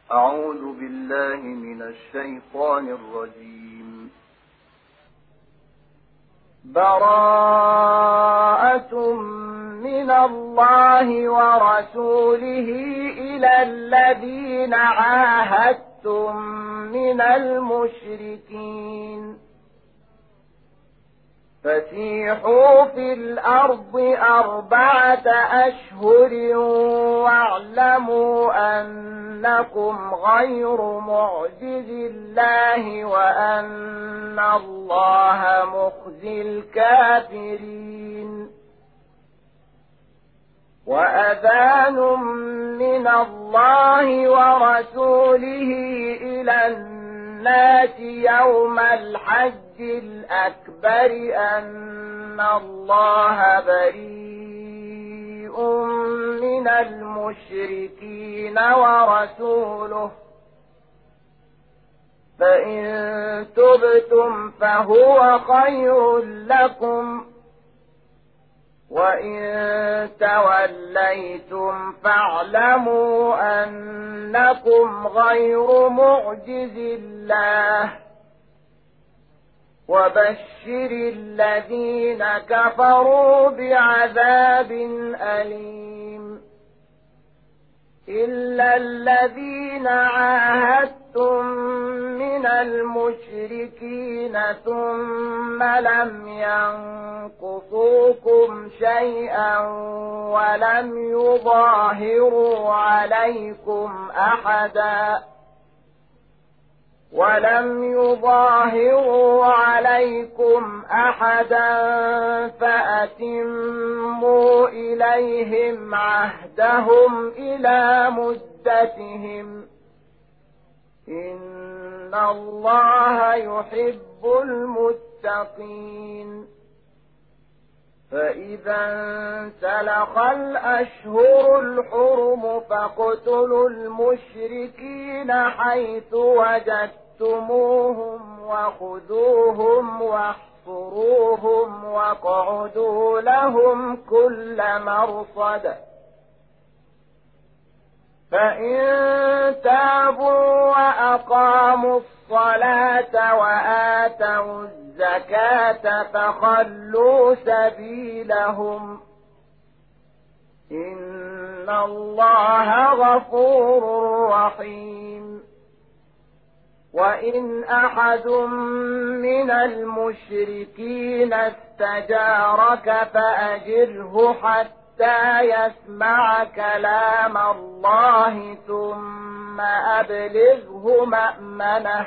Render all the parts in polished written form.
أعوذ بالله من الشيطان الرجيم. براءة من الله ورسوله إلى الذين عاهدتم من المشركين فسيحوا في الأرض 4 أشهر واعلموا أنكم غير معجز الله وأن الله مخزي الكافرين. وأذان من الله ورسوله إلى الناس يوم الحج الأكبر أن الله بريء من المشركين ورسوله فإن تبتم فهو خير لكم وإن توليتم فاعلموا أنكم غير معجز الله وبشر الذين كفروا بعذاب أليم. إلا الذين عاهدتم من المشركين ثم لم ينقصوكم شيئا ولم يظاهروا عليكم أحدا فأتموا إليهم عهدهم إلى مدتهم إن الله يحب المتقين. فإذا انسلخ الأشهر الحرم فاقتلوا المشركين حيث وجدتموهم وخذوهم واحصروهم واقعدوا لهم كل مرصد. فإن تابوا وأقاموا الصلاة وآتوا الزكاة فخلوا سبيلهم إن الله غفور رحيم. وإن أحد من المشركين استجارك فأجره حتى يسمع كلام الله ثم أبلغه مأمنه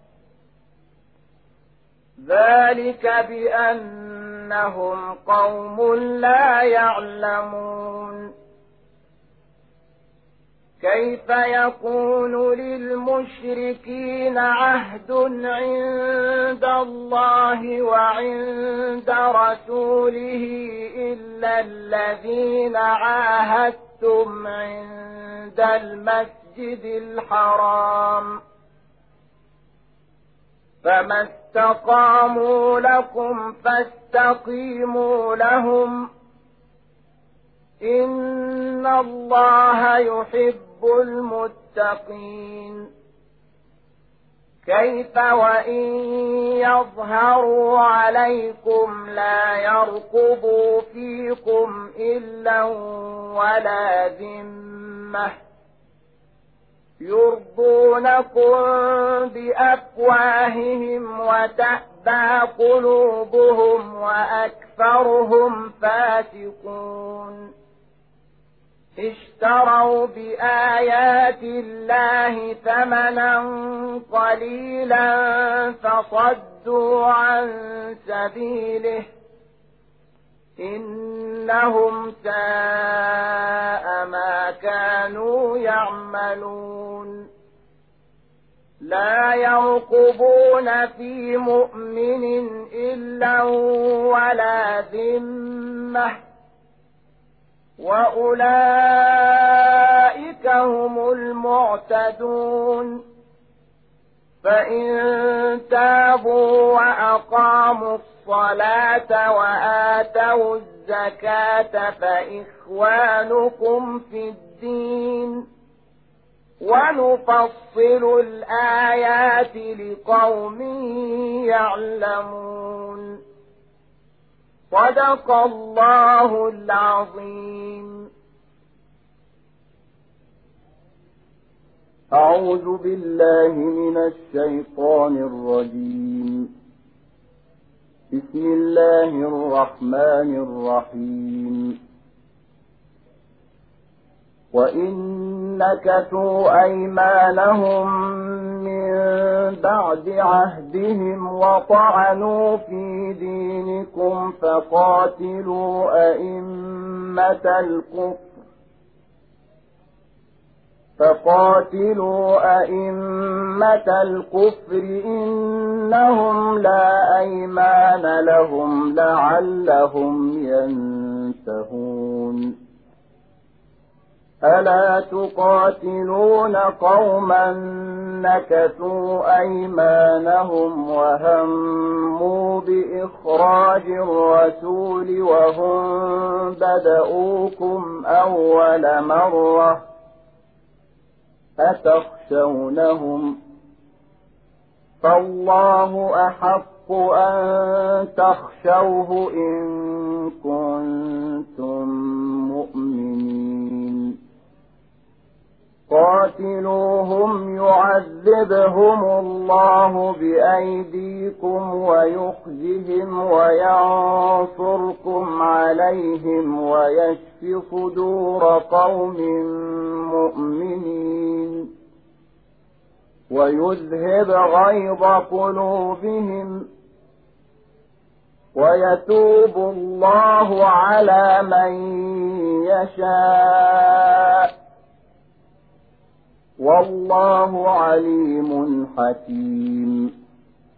ذلك بأنهم قوم لا يعلمون. كيف يكون للمشركين عهد عند الله وعند رسوله إلا الذين عاهدتم عند المسجد الحرام فما استقاموا لكم فاستقيموا لهم إن الله يحب المتقين. كيف وإن يظهروا عليكم لا يرقبوا فيكم إلا ولا ذمة يرضونكم بأفواههم وتأبى قلوبهم وأكثرهم فاسقون. اشتروا بآيات الله ثمنا قليلا فصدوا عن سبيله إنهم ساء ما كانوا يعملون. لا يرقبون في مؤمن إلا ولا ذمة وأولئك هم المعتدون. فإن تابوا وأقاموا الصلاة وآتوا الزكاة فإخوانكم في الدين ونفصل الآيات لقوم يعلمون. صدق الله العظيم. أعوذ بالله من الشيطان الرجيم. بسم الله الرحمن الرحيم. وإن نكثوا أيمانهم من بعد عهدهم وطعنوا في دينكم فقاتلوا أئمة الكفر إنهم لا أيمان لهم لعلهم ينتهون. ألا تقاتلون قوما نكثوا أيمانهم وهموا بإخراج الرسول وهم بدؤوكم أول مرة أتخشونهم فالله أحق أن تخشوه إن كنتم مؤمنين. قاتلوهم يعذبهم الله بأيديكم ويخزهم وينصركم عليهم ويشف صدور قوم مؤمنين ويذهب غيظ قلوبهم ويتوب الله على من يشاء والله عليم حكيم.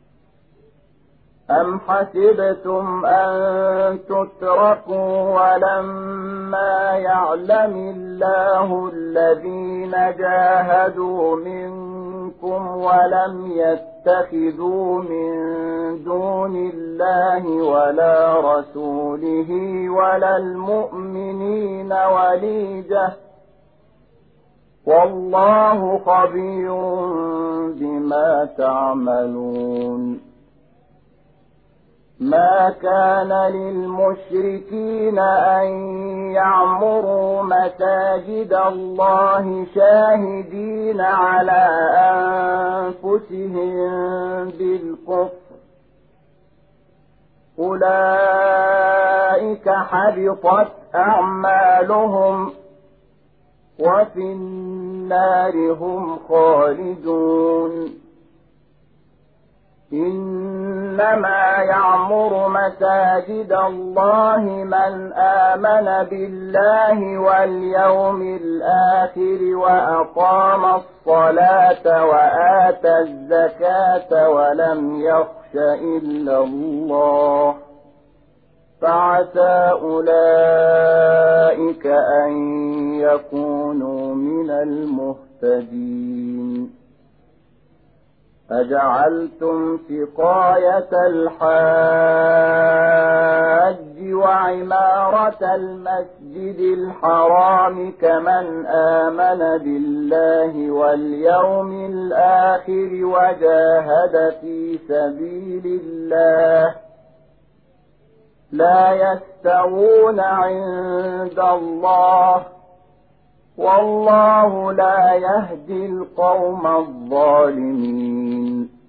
أم حسبتم أن تتركوا ولما يعلم الله الذين جاهدوا منكم ولم يتخذوا من دون الله ولا رسوله ولا المؤمنين وليجة والله خبير بما تعملون. ما كان للمشركين أن يعمروا مساجد الله شاهدين على أنفسهم بالكفر أولئك حبطت أعمالهم وفي النار هم خالدون. إنما يعمر مساجد الله من آمن بالله واليوم الآخر وأقام الصلاة وآتى الزكاة ولم يخش إلا الله فعسى أولئك أن يكونوا من المهتدين. أجعلتم سقاية الحاج وعمارة المسجد الحرام كمن آمن بالله واليوم الآخر وجاهد في سبيل الله لا يستوون عند الله والله لا يهدي القوم الظالمين.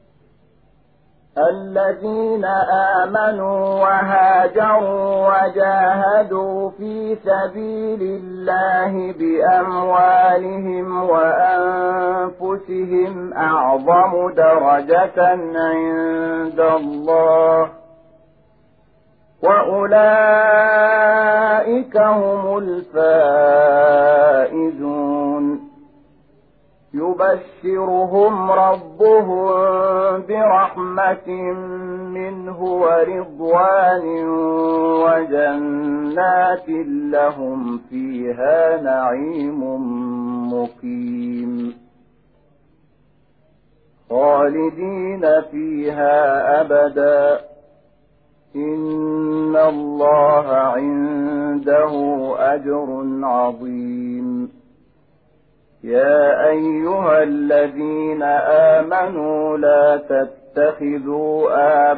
الذين آمنوا وهاجروا وجاهدوا في سبيل الله بأموالهم وأنفسهم أعظم درجة عند الله وأولئك هم الفائزون. يبشرهم ربهم برحمة منه ورضوان وجنات لهم فيها نعيم مقيم خالدين فيها أبدا إن الله عنده أجر عظيم. يا أيها الذين آمنوا لا تتخذوا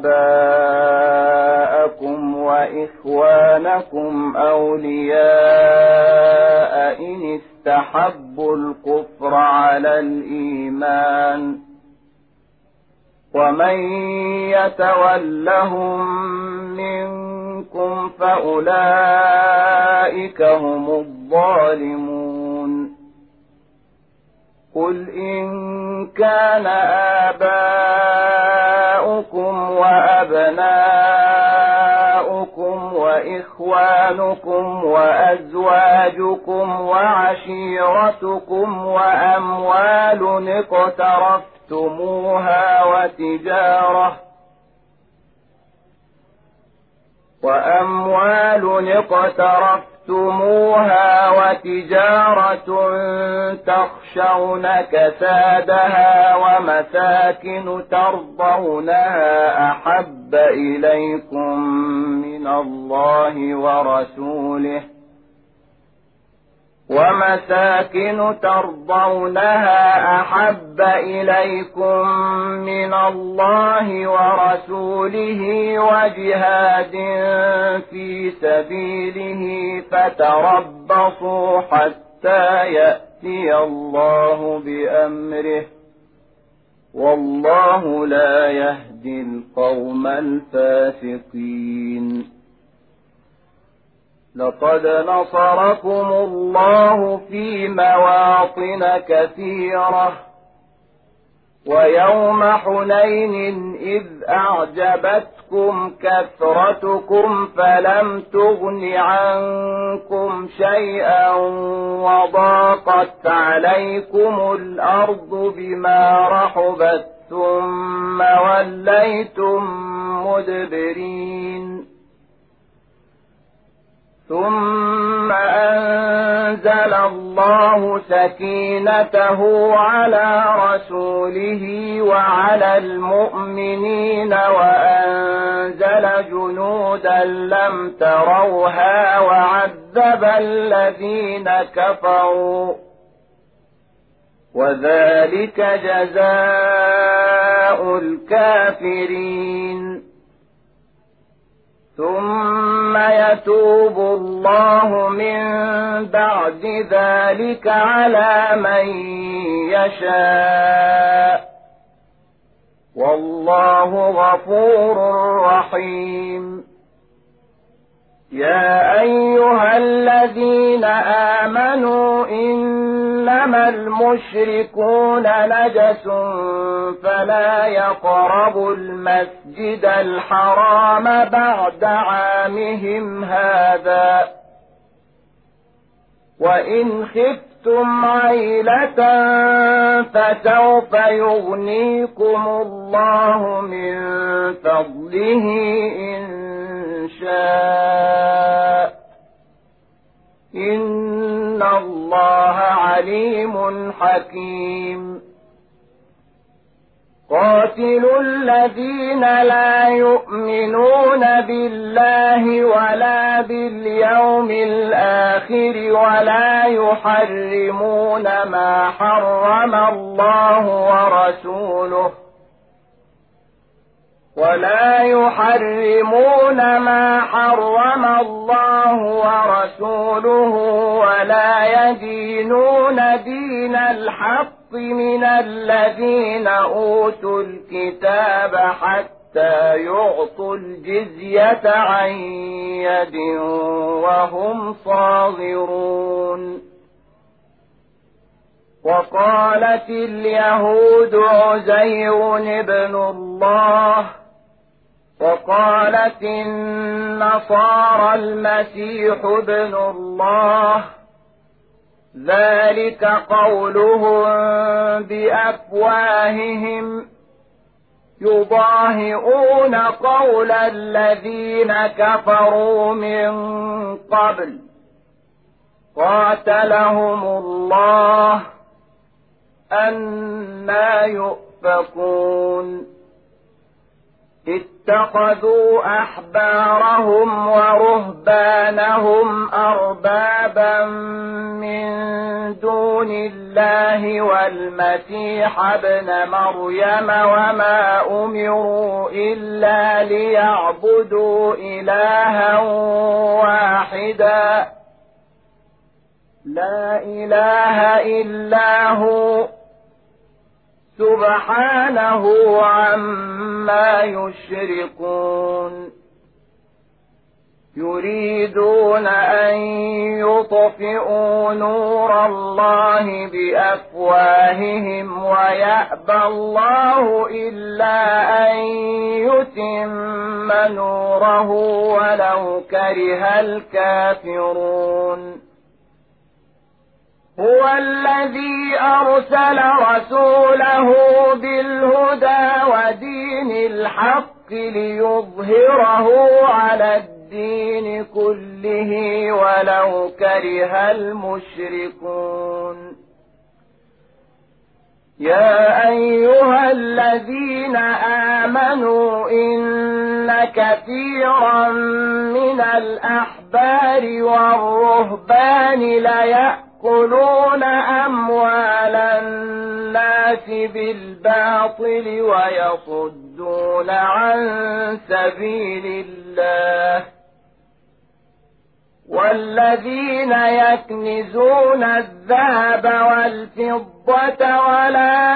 آباءكم وإخوانكم أولياء إن استحبوا الكفر على الإيمان ومن يتولهم منكم فأولئك هم الظالمون قل إن كان آباؤكم وأبناؤكم وإخوانكم وأزواجكم وعشيرتكم وأموال اقترفتموها وتجارة تخشون كسادها ومساكن ترضونها أحب إليكم من الله ورسوله وجهاد في سبيله فتربصوا حتى يأتي الله بأمره والله لا يهدي القوم الفاسقين لقد نصركم الله في مواطن كثيرة ويوم حنين إذ أعجبتكم كثرتكم فلم تغن عنكم شيئا وضاقت عليكم الأرض بما رحبت ثم وليتم مدبرين ثم أنزل الله سكينته على رسوله وعلى المؤمنين وأنزل جنودا لم تروها وعذب الذين كفروا وذلك جزاء الكافرين ثم يتوب الله من بعد ذلك على من يشاء والله غفور رحيم يا أيها الذين آمنوا إنما المشركون نجس فلا يقربوا المسجد الحرام بعد عامهم هذا وإن خفتم عيلة فسوف يغنيكم الله من فضله إن شاء إن الله عليم حكيم قاتلوا الذين لا يؤمنون بالله ولا باليوم الآخر ولا يحرمون ما حرم الله ورسوله ولا يدينون دين الحق من الذين أوتوا الكتاب حتى يعطوا الجزية عن يد وهم صاغرون وقالت اليهود عزير ابن الله وقالت النصارى المسيح ابن الله ذلك قولهم بأفواههم يضاهئون قول الذين كفروا من قبل قاتلهم الله أنى يؤفكون اتخذوا أحبارهم ورهبانهم أربابا من دون الله والمسيح ابن مريم وما أمروا إلا ليعبدوا إلها واحدا لا إله إلا هو سبحانه عما يشركون يريدون أن يطفئوا نور الله بأفواههم ويأبى الله إلا أن يتم نوره ولو كره الكافرون هو الذي أرسل رسوله بالهدى ودين الحق ليظهره على الدين كله ولو كره المشركون يا أيها الذين آمنوا إن كثيرا من الأحبار والرهبان ليأكلون أموال الناس بالباطل ويصدون عن سبيل الله والذين يكنزون الذهب والفضة ولا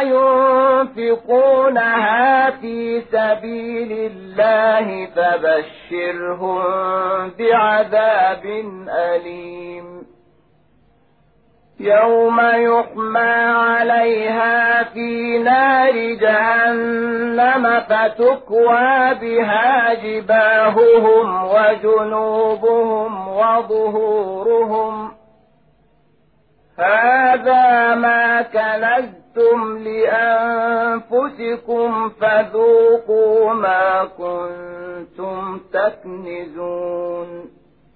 ينفقونها في سبيل الله فبشرهم بعذاب أليم يوم يحمى عليها في نار جهنم فتكوى بها جباههم وجنوبهم وظهورهم هذا ما كنزتم لأنفسكم فذوقوا ما كنتم تكنزون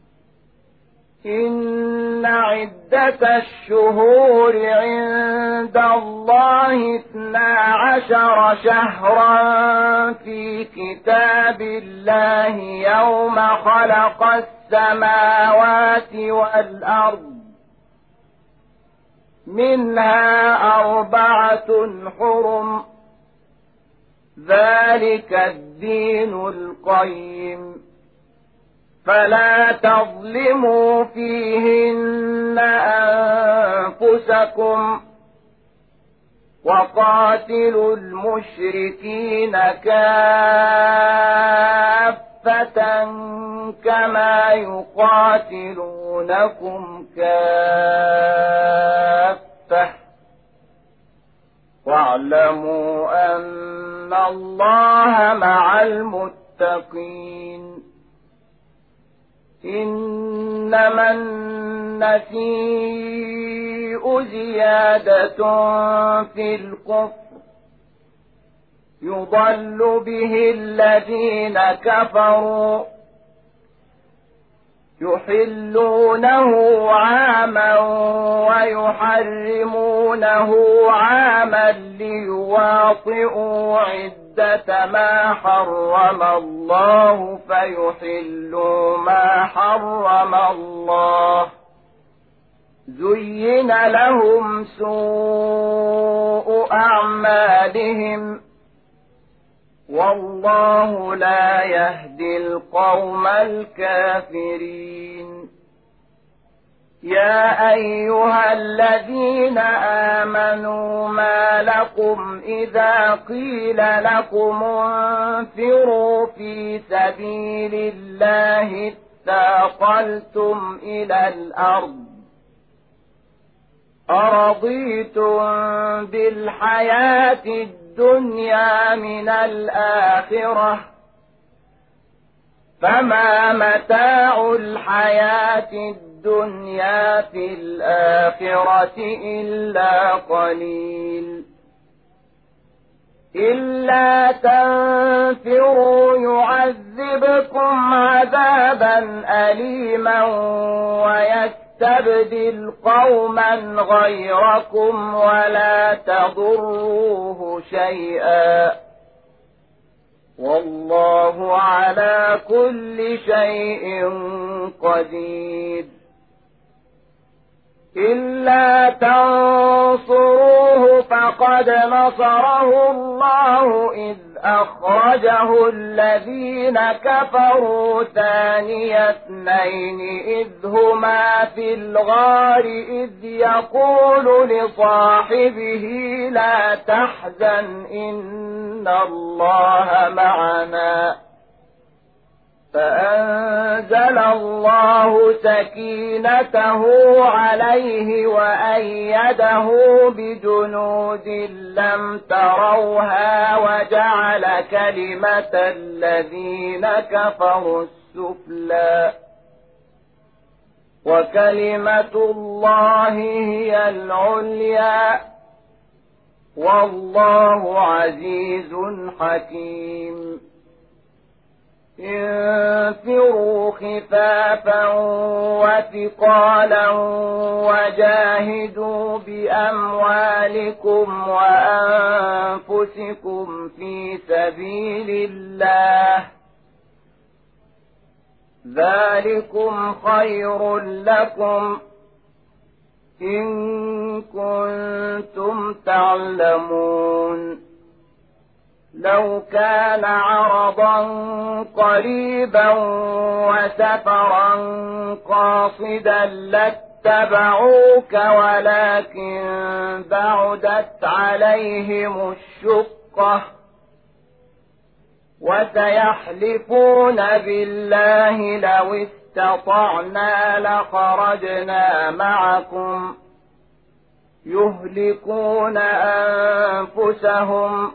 إن عدة الشهور عند الله 12 شهرا في كتاب الله يوم خلق السماوات والأرض منها 4 حرم ذلك الدين القيم فلا تظلموا فيهن أنفسكم وقاتلوا المشركين كافة كما يقاتلونكم كافة واعلموا أن الله مع المتقين إنما النسيء زيادة في الكفر يضل به الذين كفروا يحلونه عاما ويحرمونه عاما ليواطئوا عدة ما حرم الله فيحلوا ما حرم الله زين لهم سوء أعمالهم والله لا يهدي القوم الكافرين يا أيها الذين آمنوا ما لكم إذا قيل لكم انفروا في سبيل الله اثاقلتم إلى الأرض أرضيتم بالحياة الدنيا من الآخرة فما متاع الحياة الدنيا في الآخرة إلا قليل إلا تنفروا يعذبكم عذابا أليما ويستبدل قوما غيركم ولا تضروه شيئا والله على كل شيء قدير. إلا تنصروه فقد نصره الله إذ أخرجه الذين كفروا ثاني اثنين إذ هما في الغار إذ يقول لصاحبه لا تحزن إن الله معنا فأنزل الله سكينته عليه وأيده بجنود لم تروها وجعل كلمة الذين كفروا السفلى وكلمة الله هي العليا والله عزيز حكيم. انفروا خفافا وثقالا وجاهدوا بأموالكم وأنفسكم في سبيل الله ذلكم خير لكم إن كنتم تعلمون. لو كان عرضا قريبا وسفرا قاصدا لاتبعوك ولكن بعدت عليهم الشقة وسيحلفون بالله لو استطعنا لخرجنا معكم يهلكون أنفسهم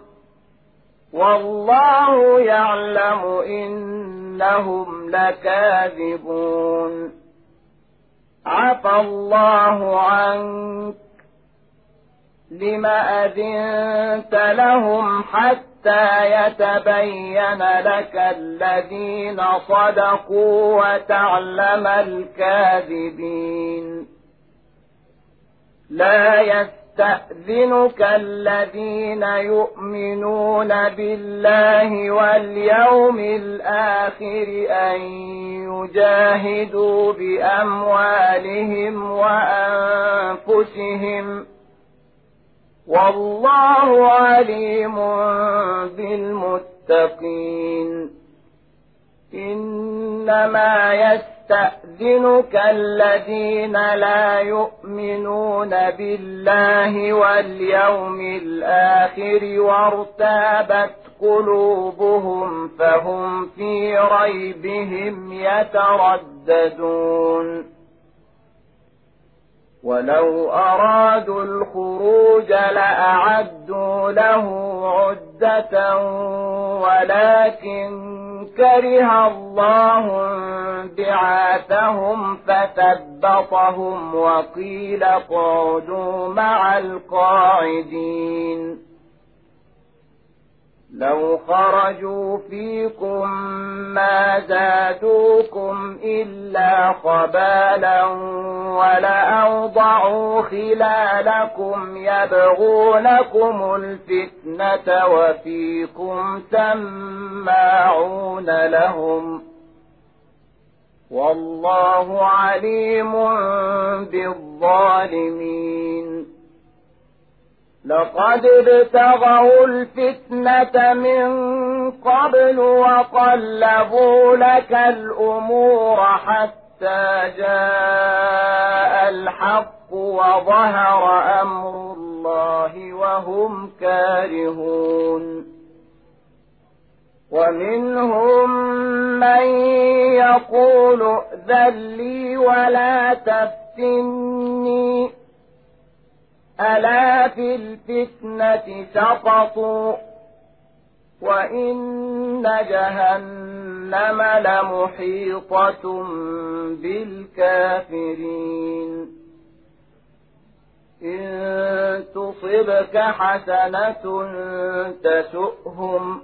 والله يعلم إنهم لكاذبون. عفى الله عنك لم أذنت لهم حتى يتبين لك الذين صدقوا وتعلم الكاذبين. لا يستأذنك الذين يؤمنون بالله واليوم الآخر أن يجاهدوا بأموالهم وأنفسهم والله عليم بالمتقين. إنما يستأذنك الذين لا يؤمنون بالله واليوم الآخر وارتابت قلوبهم فهم في ريبهم يترددون. ولو أرادوا الخروج لأعدوا له عدة ولكن كره الله بعاثهم فثبطهم وقيل اقعدوا مع القاعدين. لو خرجوا فيكم ما زادوكم إلا خبالا ولأوضعوا خلالكم يبغونكم الفتنة وفيكم سماعون لهم والله عليم بالظالمين. لقد ابتغوا الفتنة من قبل وقلبوا لك الأمور حتى جاء الحق وظهر أمر الله وهم كارهون. ومنهم من يقول ائذن لي ولا تفتني ألا في الفتنة سقطوا وإن جهنم لمحيطة بالكافرين. إن تصبك حسنة تسؤهم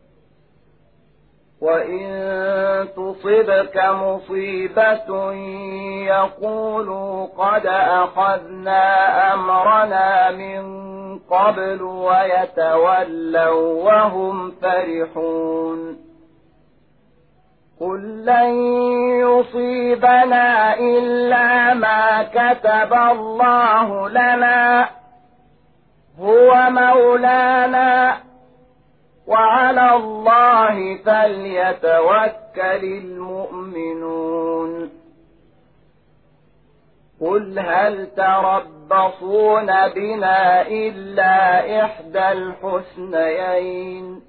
وإن تصبك مصيبة يقولوا قد أخذنا أمرنا من قبل ويتولوا وهم فرحون قل لن يصيبنا إلا ما كتب الله لنا هو مولانا وعلى الله فليتوكل المؤمنون قل هل تربصون بنا إلا إحدى الحسنيين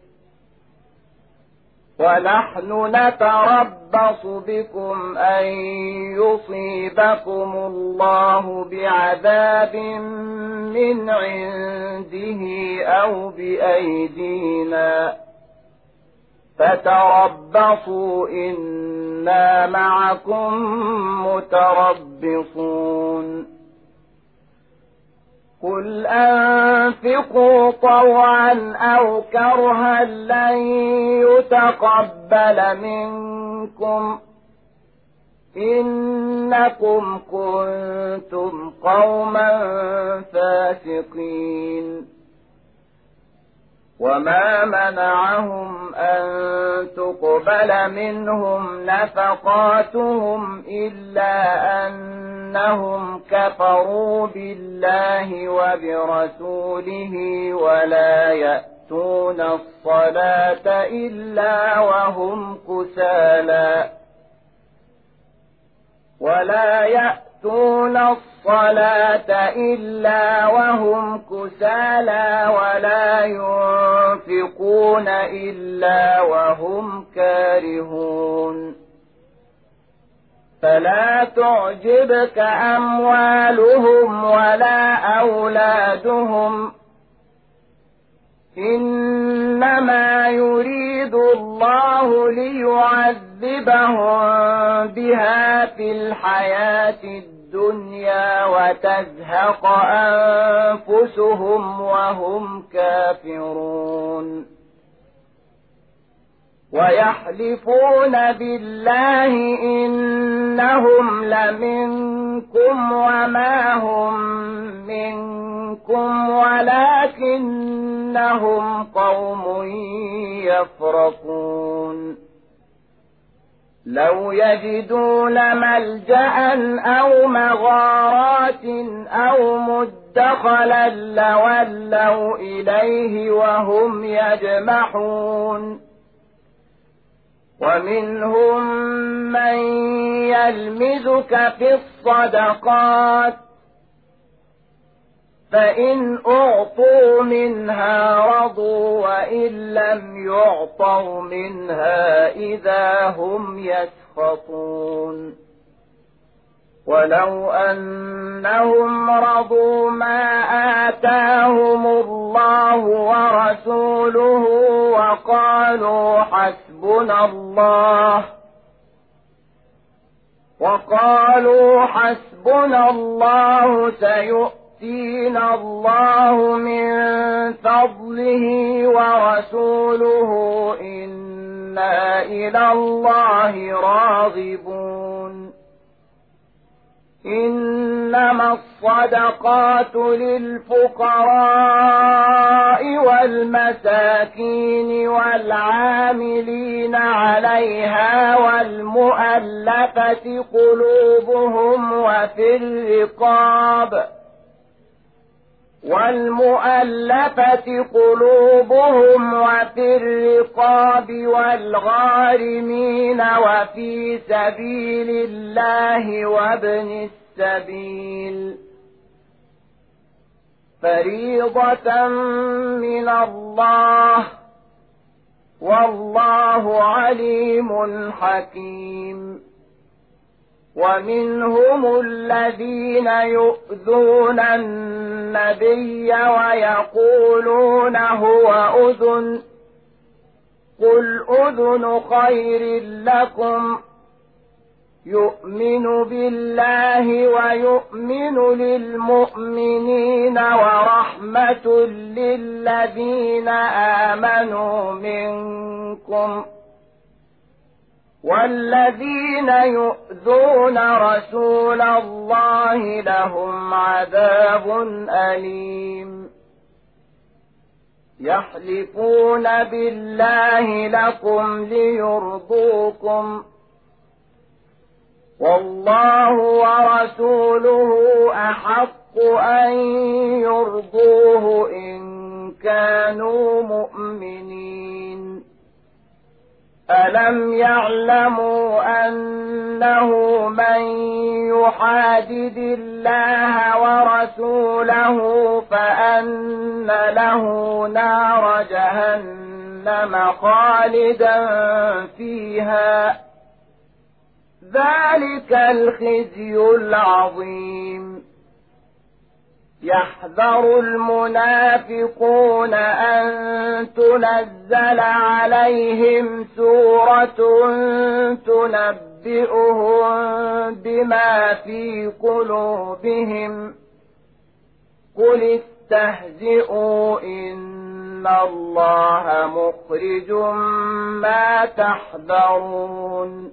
ونحن نتربص بكم أن يصيبكم الله بعذاب من عنده أو بأيدينا فتربصوا إنا معكم متربصون قل أنفقوا طوعا أو كرها لن يتقبل منكم إنكم كنتم قوما فاسقين وما منعهم أن تقبل منهم نفقاتهم إلا أنهم كفروا بالله وبرسوله ولا يأتون الصلاة إلا وهم كسالى ولا ينفقون إلا وهم كارهون فلا تعجبك أموالهم ولا أولادهم إنما يريد الله ليعذبهم بها في الحياة الدنيا وتزهق أنفسهم وهم كافرون ويحلفون بالله إنهم لمنكم وما هم منكم ولكنهم قوم يفرقون لو يجدون ملجأ أو مغارات أو مدخلا لولوا إليه وهم يجمحون ومنهم من يلمزك في الصدقات فإن أعطوا منها رضوا وإن لم يعطوا منها إذا هم يسخطون ولو أنهم رضوا ما آتاهم الله ورسوله وقالوا حسبنا الله سيؤتينا الله من فضله ورسوله إنا إلى الله راغبون إنما الصدقات للفقراء والمساكين والعاملين عليها والمؤلفة قلوبهم وفي الرقاب والغارمين وفي سبيل الله وابن السبيل فريضة من الله والله عليم حكيم ومنهم الذين يؤذون النبي ويقولون هو أذن قل أذن خير لكم يؤمن بالله ويؤمن للمؤمنين ورحمة للذين آمنوا منكم والذين يؤذون رسول الله لهم عذاب أليم يحلفون بالله لكم ليرضوكم والله ورسوله أحق أن يرضوه إن كانوا مؤمنين ألم يعلموا أنه من يحادد الله ورسوله فأن له نار جهنم خالدا فيها ذلك الخزي العظيم يحذر المنافقون أن تنزل عليهم سورة تنبئهم بما في قلوبهم قل استهزئوا إن الله مخرج ما تحذرون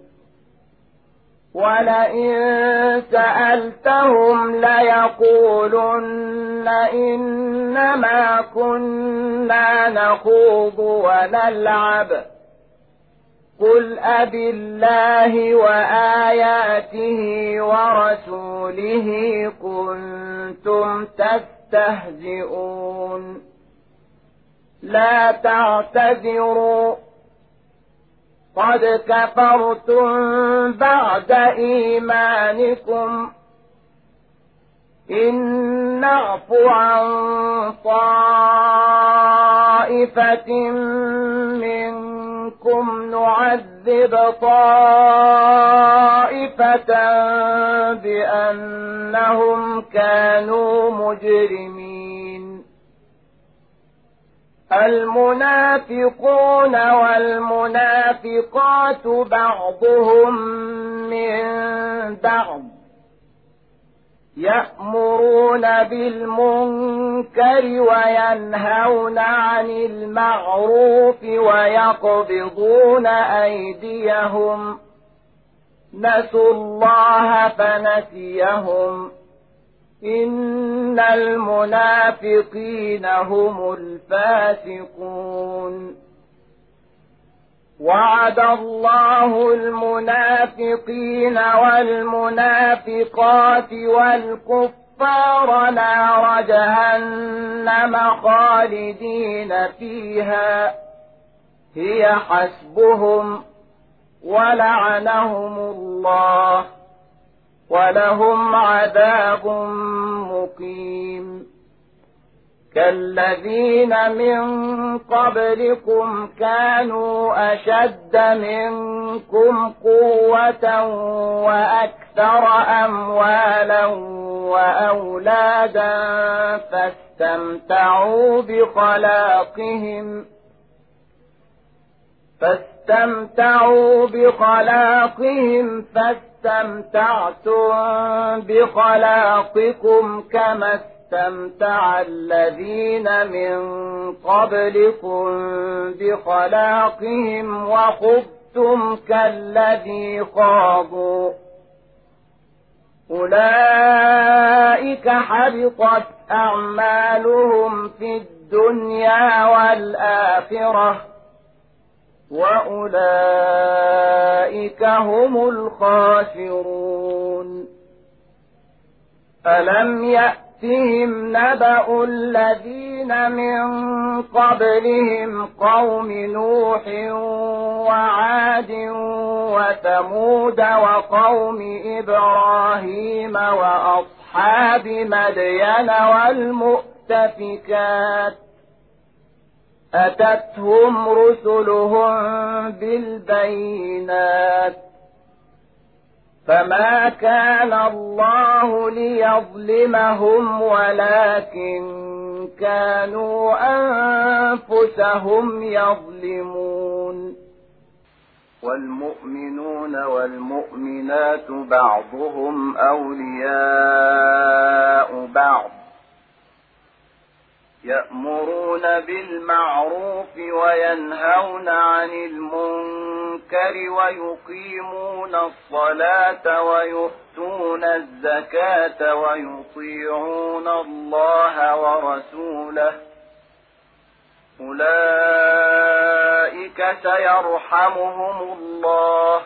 ولئن سألتهم ليقولن إنما كنا نخوض ونلعب قل أبالله وآياته ورسوله كنتم تستهزئون لا تعتذروا قد كفرتم بعد إيمانكم إن نعف عن طائفة منكم نعذب طائفة بأنهم كانوا مجرمين المنافقون والمنافقات بعضهم من بعض يأمرون بالمنكر وينهون عن المعروف ويقبضون أيديهم نسوا الله فنسيهم إن المنافقين هم الفاسقون وعد الله المنافقين والمنافقات والكفار نار جهنم خالدين فيها هي حسبهم ولعنهم الله ولهم عذاب مقيم كالذين من قبلكم كانوا أشد منكم قوة وأكثر أموالا وأولادا فاستمتعوا بخلاقهم فاستمتعتم بخلاقكم كما استمتع الذين من قبلكم بخلاقهم وخضتم كالذي خاضوا أولئك حبطت أعمالهم في الدنيا والآخرة وأولئك هم الخاسرون ألم يأتهم نبأ الذين من قبلهم قوم نوح وعاد وثمود وقوم إبراهيم وأصحاب مدين والمؤتفكات أتتهم رسلهم بالبينات فما كان الله ليظلمهم ولكن كانوا أنفسهم يظلمون والمؤمنون والمؤمنات بعضهم أولياء بعض يأمرون بالمعروف وينهون عن المنكر ويقيمون الصلاة ويؤتون الزكاة ويطيعون الله ورسوله أولئك سيرحمهم الله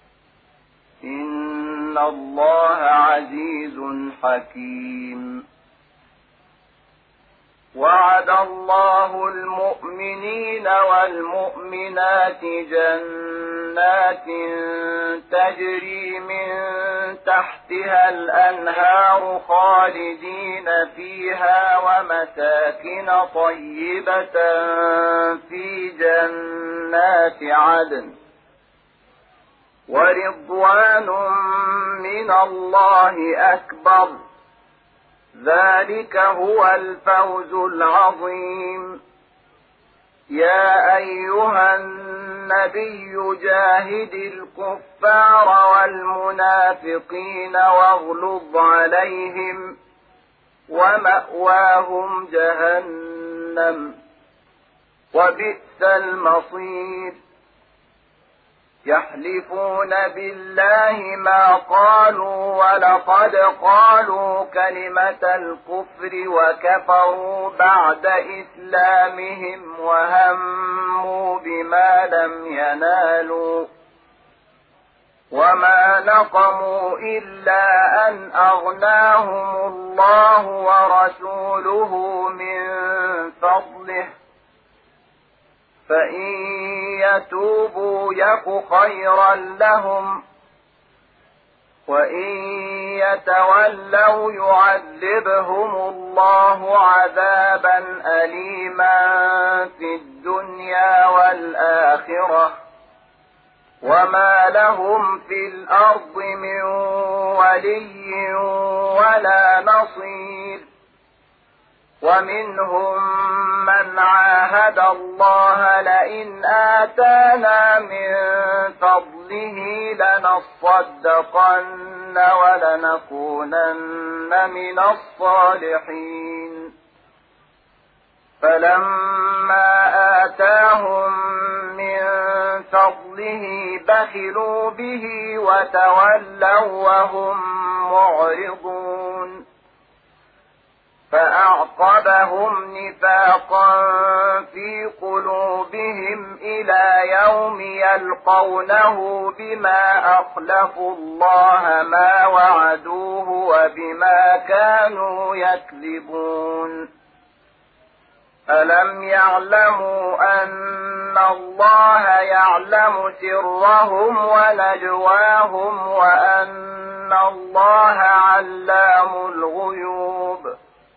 إن الله عزيز حكيم وعد الله المؤمنين والمؤمنات جنات تجري من تحتها الأنهار خالدين فيها ومساكن طيبة في جنات عدن ورضوان من الله أكبر ذلك هو الفوز العظيم يا أيها النبي جاهد الكفار والمنافقين واغلظ عليهم ومأواهم جهنم وبئس المصير يحلفون بالله ما قالوا ولقد قالوا كلمة الكفر وكفروا بعد إسلامهم وهموا بما لم ينالوا وما نقموا إلا أن أغناهم الله ورسوله من فضله فإن يتوبوا يك خيرا لهم وإن يتولوا يعذبهم الله عذابا أليما في الدنيا والآخرة وما لهم في الأرض من ولي ولا نصير ومنهم من عاهد الله لئن آتانا من فضله لنصدقن ولنكونن من الصالحين فلما آتاهم من فضله بخلوا به وتولوا وهم معرضون فأعقبهم نفاقا في قلوبهم إلى يوم يلقونه بما أخلفوا الله ما وعدوه وبما كانوا يكذبون ألم يعلموا أن الله يعلم سرهم ونجواهم وأن الله علام الغيوب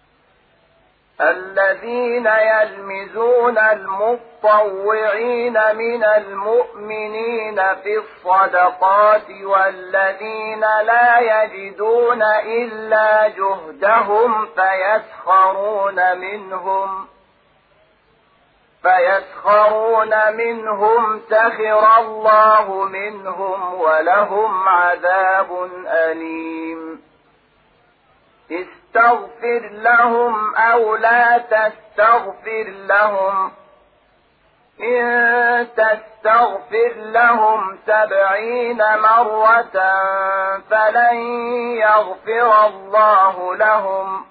الذين يلمزون المطوعين من المؤمنين في الصدقات والذين لا يجدون إلا جهدهم فيسخرون منهم سخر الله منهم ولهم عذاب أليم استغفر لهم أو لا تستغفر لهم إن تستغفر لهم 70 مرة فلن يغفر الله لهم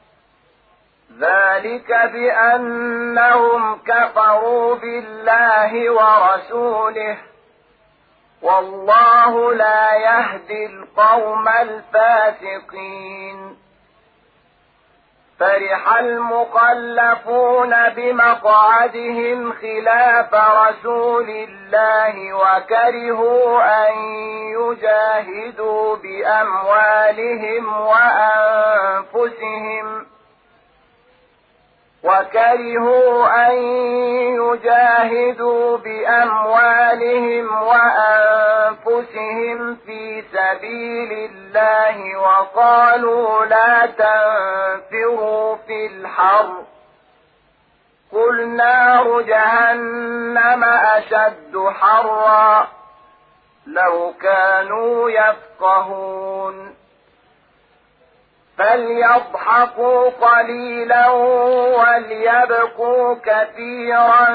ذلك بأنهم كفروا بالله ورسوله والله لا يهدي القوم الفاسقين فرح المخلفون بمقعدهم خلاف رسول الله وكرهوا أن يجاهدوا بأموالهم وأنفسهم في سبيل الله وقالوا لا تنفروا في الحر قل نار جهنم أشد حرا لو كانوا يفقهون فليضحكوا قليلا وليبكوا كثيرا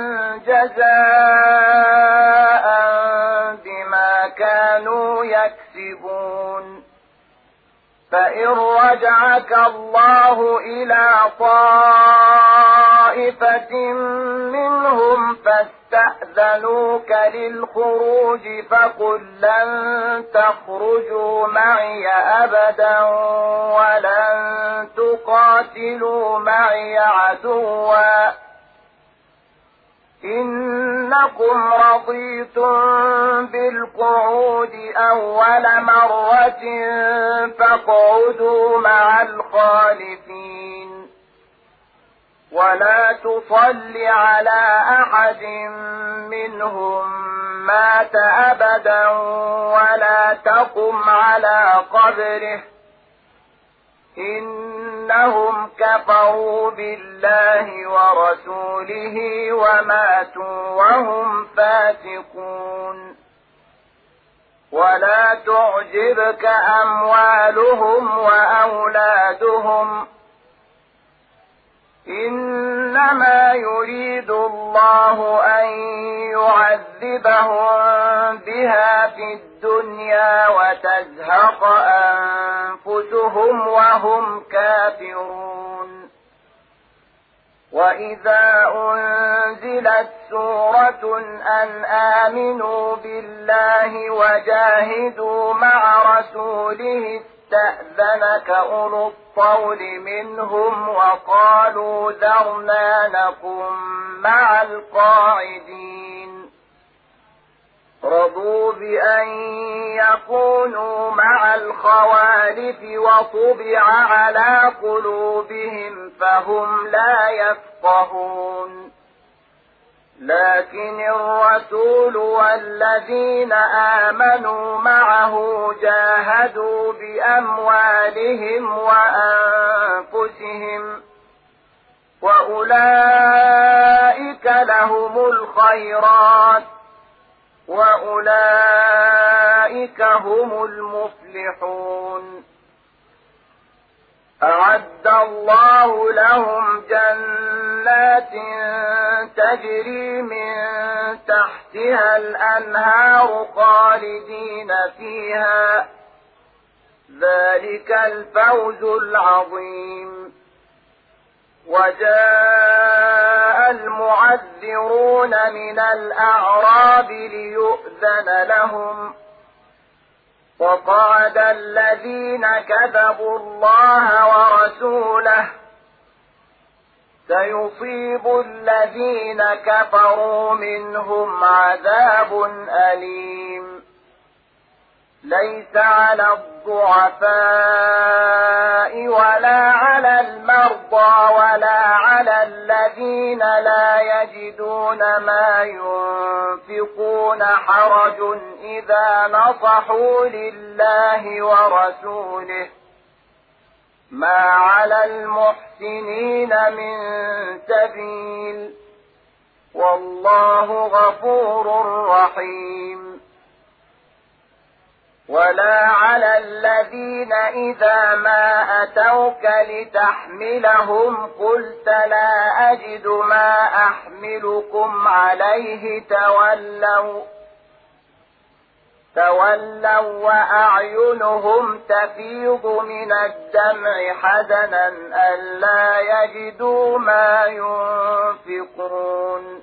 جزاء بما كانوا يكسبون فإن رجعك الله إلى طائفة استأذنوك للخروج فقل لن تخرجوا معي أبدا ولن تقاتلوا معي عدوا إنكم رضيتم بالقعود أول مرة فاقعدوا مع الخالفين ولا تصل على أحد منهم مات أبدا ولا تقم على قبره إنهم كفروا بالله ورسوله وماتوا وهم فاسقون ولا تعجبك أموالهم وأولادهم إنما يريد الله أن يعذبهم بها في الدنيا وتزهق أنفسهم وهم كافرون وإذا أنزلت سورة أن آمنوا بالله وجاهدوا مع رسوله استأذنك أولو الطول منهم وقالوا ذرنا نكن مع القاعدين رضوا بأن يكونوا مع الخوالف وطبع على قلوبهم فهم لا يفقهون لكن الرسول والذين آمنوا معه جاهدوا بأموالهم وأنفسهم وأولئك لهم الخيرات وأولئك هم المفلحون أعد الله لهم جنات تجري من تحتها الأنهار خالدين فيها ذلك الفوز العظيم وجاء المعذرون من الأعراب ليؤذن لهم وقعد الذين كذبوا الله ورسوله سيصيب الذين كفروا منهم عذاب أليم ليس على الضعفاء ولا على المرضى ولا على الذين لا يجدون ما ينفقون حرج إذا نصحوا لله ورسوله ما على المحسنين من سبيل والله غفور رحيم ولا على الذين إذا ما أتوك لتحملهم قلت لا أجد ما أحملكم عليه تولوا وأعينهم تفيض من الدمع حزنا ألا يجدوا ما ينفقون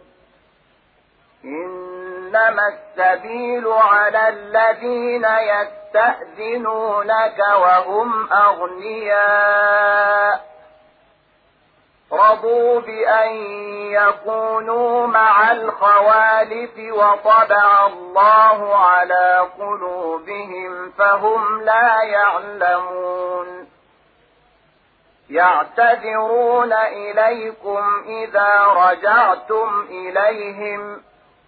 إنما السبيل على الذين يستأذنونك وهم أغنياء رضوا بأن يكونوا مع الخوالف وطبع الله على قلوبهم فهم لا يعلمون يعتذرون إليكم إذا رجعتم إليهم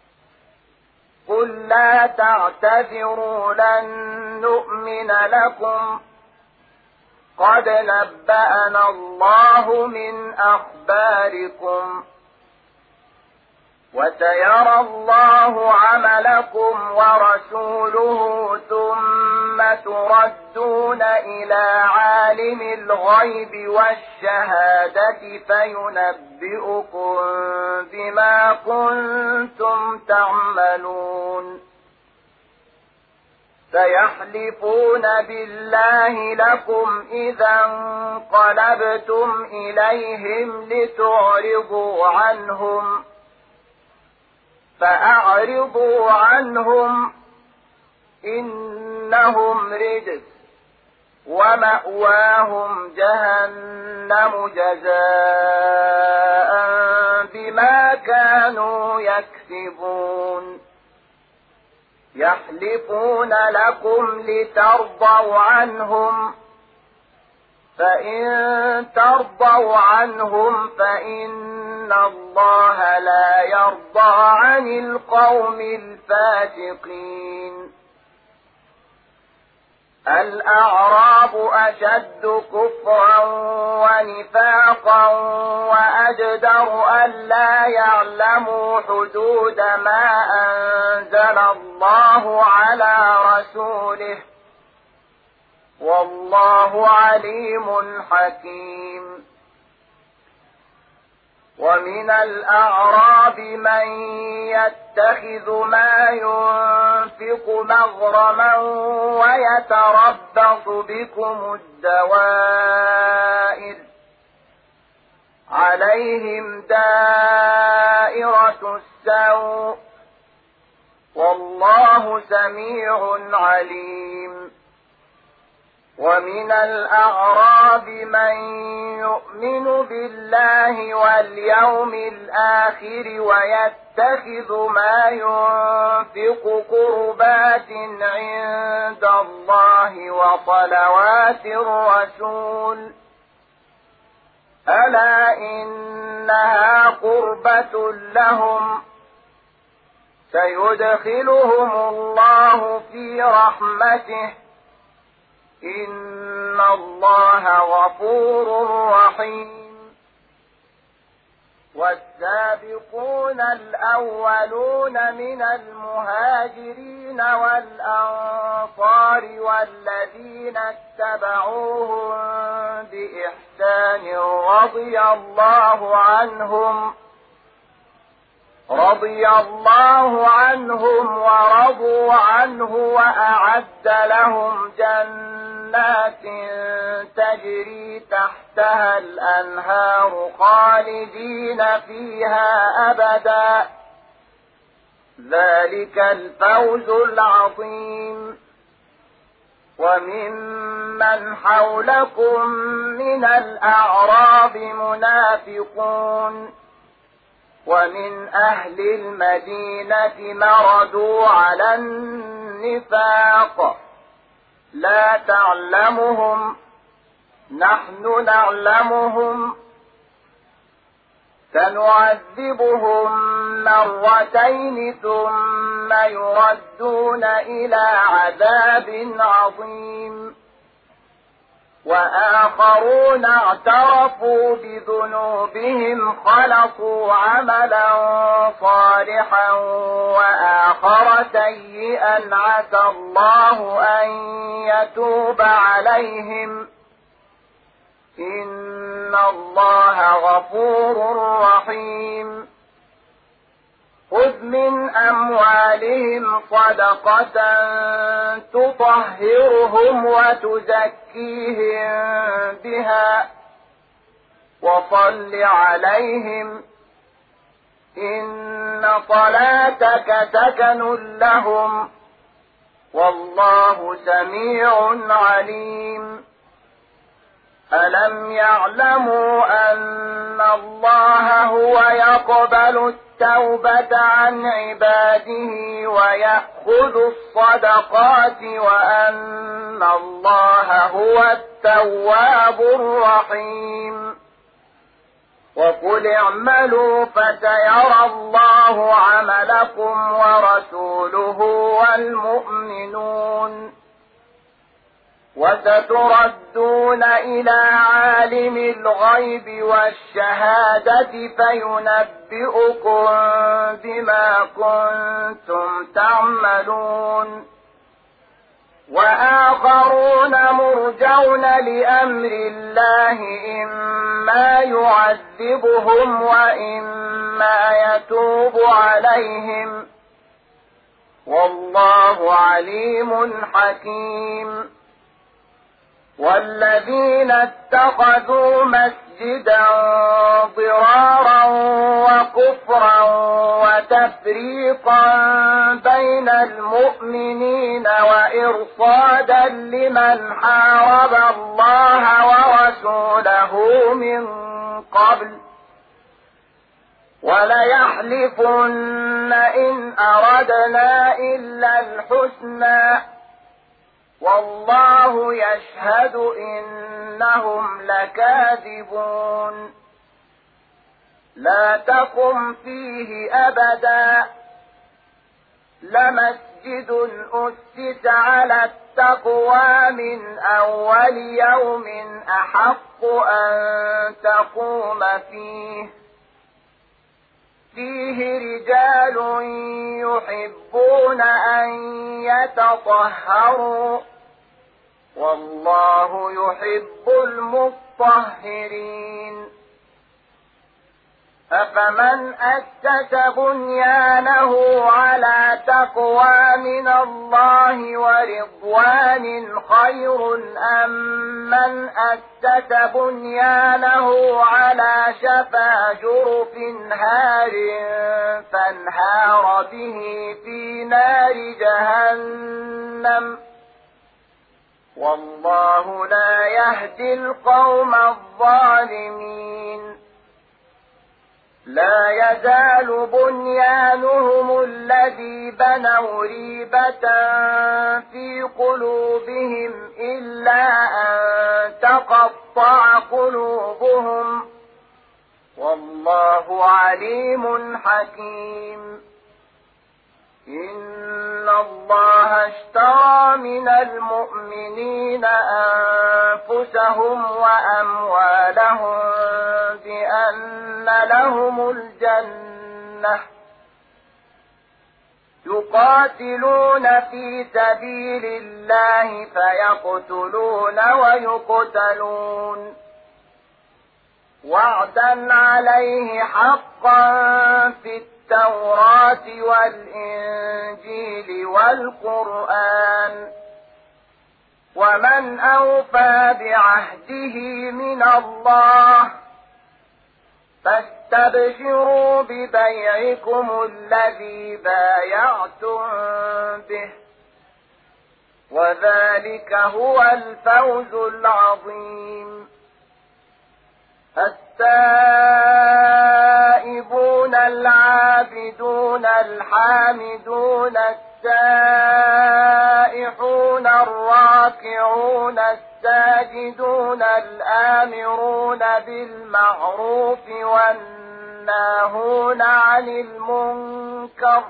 قل لا تعتذروا لن نؤمن لكم قد نبأنا الله من أخباركم وسيرى الله عملكم ورسوله ثم تردون إلى عالم الغيب والشهادة فينبئكم بما كنتم تعملون سيحلفون بالله لكم إذا انقلبتم إليهم لتعرضوا عنهم فأعرضوا عنهم إنهم رجس ومأواهم جهنم جزاء بما كانوا يكسبون يحلفون لكم لترضوا عنهم فإن ترضوا عنهم فإن الله لا يرضى عن القوم الفاسقين الأعراب أشد كفرا ونفاقا وأجدر ألا يعلموا حدود ما أنزل الله على رسوله والله عليم حكيم ومن الأعراب من يتخذ ما ينفق مغرما ويتربص بكم الدوائر عليهم دائرة السوء والله سميع عليم ومن الأعراب من يؤمن بالله واليوم الآخر ويتخذ ما ينفق قربات عند الله وصلوات الرسول ألا إنها قربة لهم سيدخلهم الله في رحمته إن الله غفور رحيم والسابقون الأولون من المهاجرين والأنصار والذين اتبعوهم بإحسان رضي الله عنهم ورضوا عنه وأعد لهم جنات تجري تحتها الأنهار خالدين فيها أبدا ذلك الفوز العظيم وممن حولكم من الأعراب منافقون ومن أهل المدينة مردوا على النفاق لا تعلمهم نحن نعلمهم سنعذبهم مرتين ثم يردون إلى عذاب عظيم وآخرون اعترفوا بذنوبهم خلقوا عملا صالحا وآخر سيئا عسى الله أن يتوب عليهم إن الله غفور رحيم خذ من أموالهم صدقة تطهرهم وتزكيهم بها وصل عليهم إن صلاتك سكن لهم والله سميع عليم ألم يعلموا أن الله هو يقبل التوبة عن عباده ويأخذ الصدقات وأن الله هو التواب الرحيم وقل اعملوا فسيرى الله عملكم ورسوله والمؤمنون وستردون إلى عالم الغيب والشهادة فينبئكم بما كنتم تعملون وآخرون مرجون لأمر الله إما يعذبهم وإما يتوب عليهم والله عليم حكيم والذين اتخذوا مسجدا ضرارا وكفرا وتفريقا بين المؤمنين وإرصادا لمن حارب الله ورسوله من قبل وليحلفن إن أردنا إلا الحسنى والله يشهد إنهم لكاذبون لا تقم فيه أبدا لمسجد أسس على التقوى من أول يوم أحق أن تقوم فيه رجال يحبون أن يتطهروا والله يحب المطهرين أفمن أسس بنيانه على تقوى من الله ورضوان خير أم من أسس بنيانه على شفا جرف هار فانهار به في نار جهنم والله لا يهدي القوم الظالمين لا يزال بنيانهم الذي بنوا ريبة في قلوبهم إلا أن تقطع قلوبهم والله عليم حكيم إن الله اشترى من المؤمنين أنفسهم وأموالهم بأن لهم الجنة يقاتلون في سبيل الله فيقتلون ويقتلون وعدا عليه حقا في التوراة والإنجيل والقرآن ومن أوفى بعهده من الله فاستبشروا ببيعكم الذي بايعتم به وذلك هو الفوز العظيم التائبون العابدون الحامدون السائحون الراكعون الساجدون الآمرون بالمعروف والناهون عن المنكر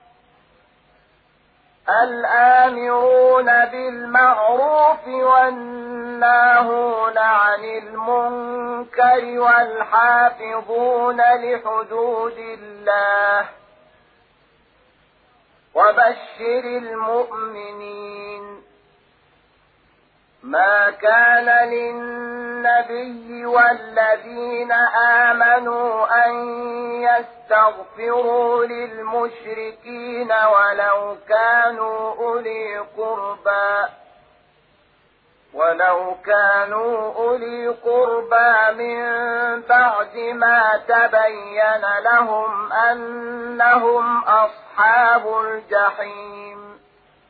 الآمرون بالمعروف والناهون عن المنكر والحافظون لحدود الله وبشر المؤمنين ما كان للنبي والذين آمنوا أن يستغفروا للمشركين ولو كانوا أولي قربى من بعد ما تبين لهم أنهم أصحاب الجحيم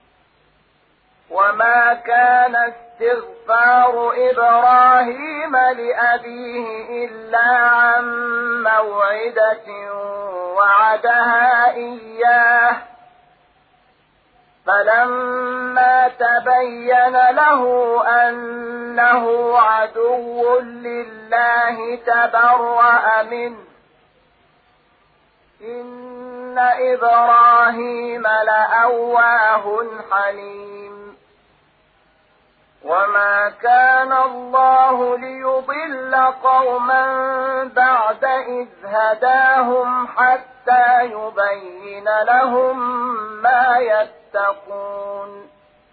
وما كان استغفار إبراهيم لأبيه إلا عن موعدة وعدها إياه فلما تبين له أنه عدو لله تبرأ منه إن إبراهيم لأواه حليم وما كان الله ليضل قوما بعد إذ هداهم حتى يبين لهم ما يتقون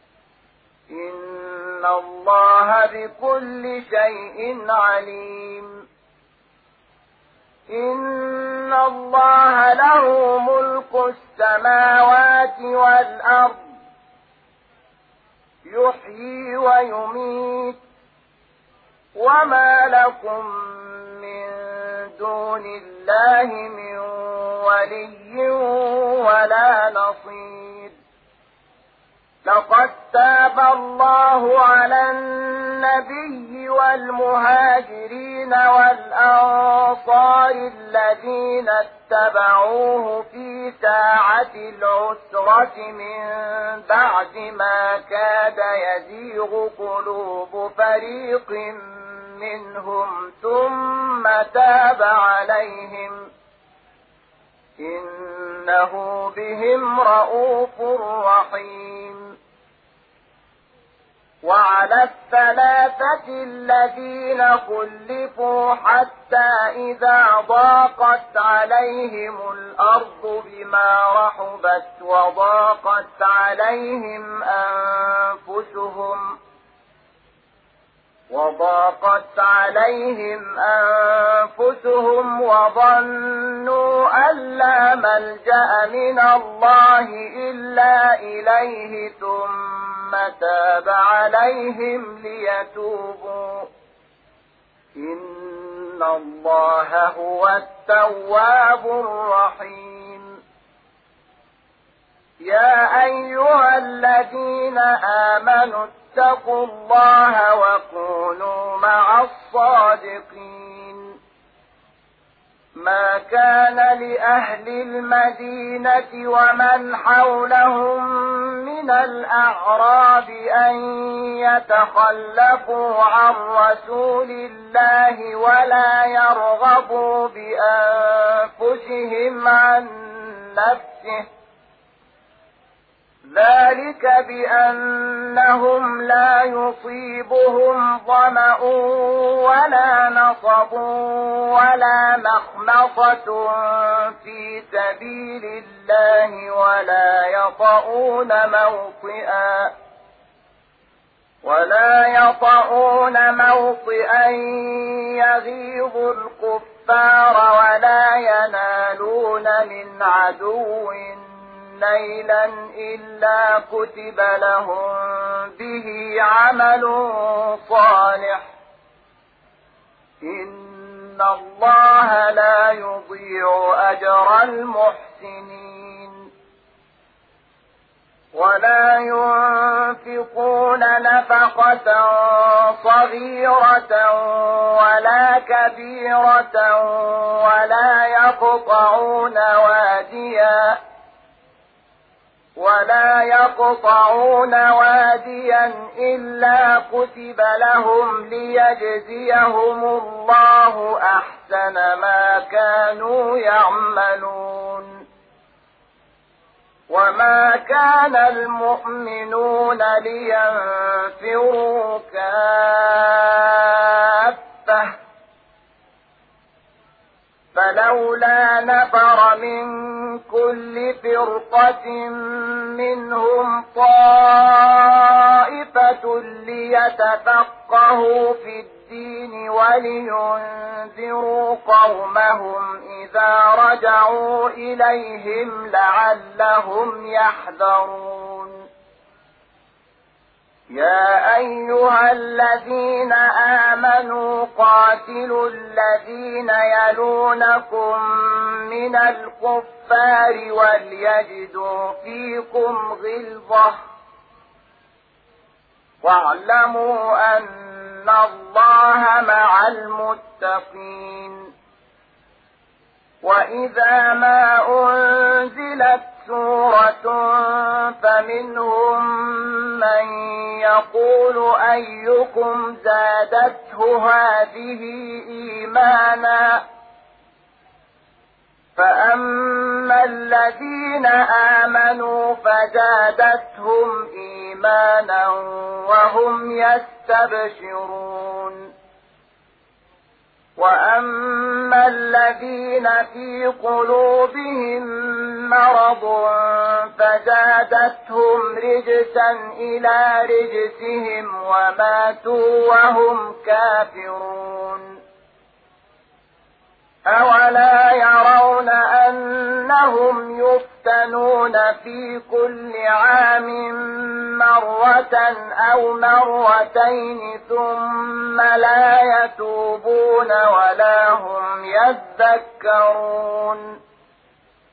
إن الله بكل شيء عليم إن الله له ملك السماوات والأرض يحيي ويميت وما لكم من دون الله من ولي ولا نصير. لقد تاب الله على النبي والمهاجرين والأنصار الذين اتبعوه في ساعة العسرة من بعد ما كاد يزيغ قلوب فريق منهم ثم تاب عليهم إنه بهم رءوف رحيم. وعلى الثلاثة الذين خلفوا حتى إذا ضاقت عليهم الأرض بما رحبت وضاقت عليهم وظنوا أن لا ملجأ من الله إلا إليه ثم تاب عليهم ليتوبوا إن الله هو التواب الرحيم. يا أيها الذين آمنوا اتقوا الله وكونوا مع الصادقين. ما كان لأهل المدينة ومن حولهم من الأعراب أن يتخلفوا عن رسول الله ولا يرغبوا بأنفسهم عن نفسه، ذلك بأنهم لا يصيبهم ظمأ ولا نصب ولا مخمصة في سبيل الله ولا يطؤون موطئا يغيظ الكفار ولا ينالون من عدو نيلا إلا كتب لهم به عمل صالح إن الله لا يضيع أجر المحسنين. ولا ينفقون نفقة صغيرة ولا كبيرة ولا يقطعون واديا إلا كتب لهم ليجزيهم الله أحسن ما كانوا يعملون. وما كان المؤمنون لينفروا كافة فلولا نفر من كل فرقة منهم طائفة ليتفقهوا في الدين ولينذروا قومهم إذا رجعوا إليهم لعلهم يحذرون. يا أيها الذين آمنوا قاتلوا الذين يلونكم من الكفار وليجدوا فيكم غلظة واعلموا أن الله مع المتقين. وإذا ما أنزلت سورة فمنهم من يقول أيكم زادته هذه إيمانا فأما الذين آمنوا فزادتهم إيمانا وهم يستبشرون. وأما الذين في قلوبهم مرض فزادتهم رجسا إلى رجسهم وماتوا وهم كافرون. أولا يرون أنهم يفتنون في كل عام مرة أو مرتين ثم لا يتوبون ولا هم يذكرون.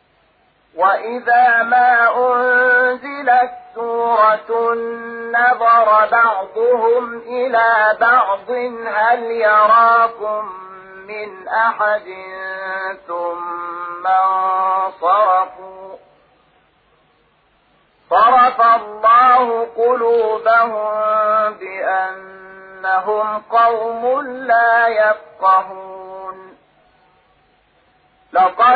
وإذا ما أنزلت سورة نظر بعضهم إلى بعض هل يراكم من أحد ثم انصرفوا صرف الله قلوبهم بأنهم قوم لا يفقهون لقد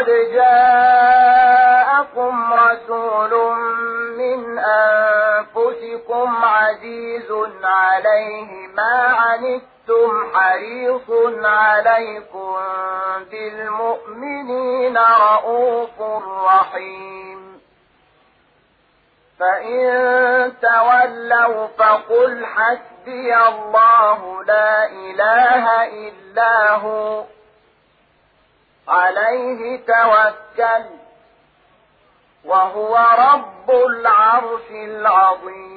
جاءكم رسول من أنفسكم عزيز عليه ما عنتم حريص عليكم بالمؤمنين رؤوف رحيم فإن تولوا فقل حسبي الله لا إله إلا هو عليه توكل وهو رب العرش العظيم